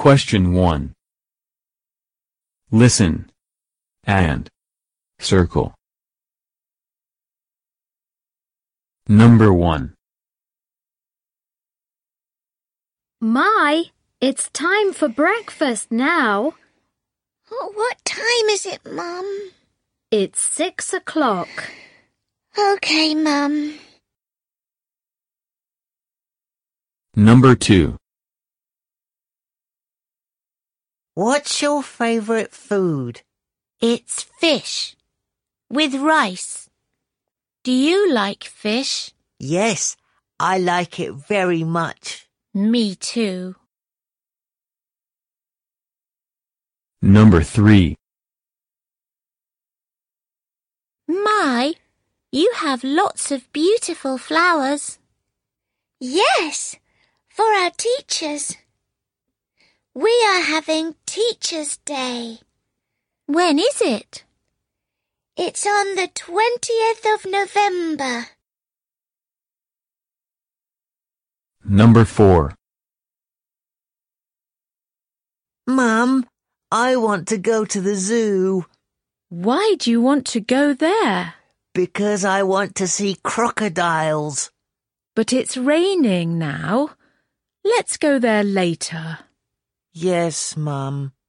Question 1. Listen and circle. Number 1. My, it's time for breakfast now. What time is it, Mum? It's 6 o'clock. Okay, Mum. Number 2. What's your favourite food? It's fish. With rice. Do you like fish? Yes, I like it very much. Me too. Number 3. My, you have lots of beautiful flowers. Yes, for our teachers. We are having Teachers' Day. When is it? It's on the 20th of November. Number 4. Mum, I want to go to the zoo. Why do you want to go there? Because I want to see crocodiles. But it's raining now. Let's go there later. Yes, Mum.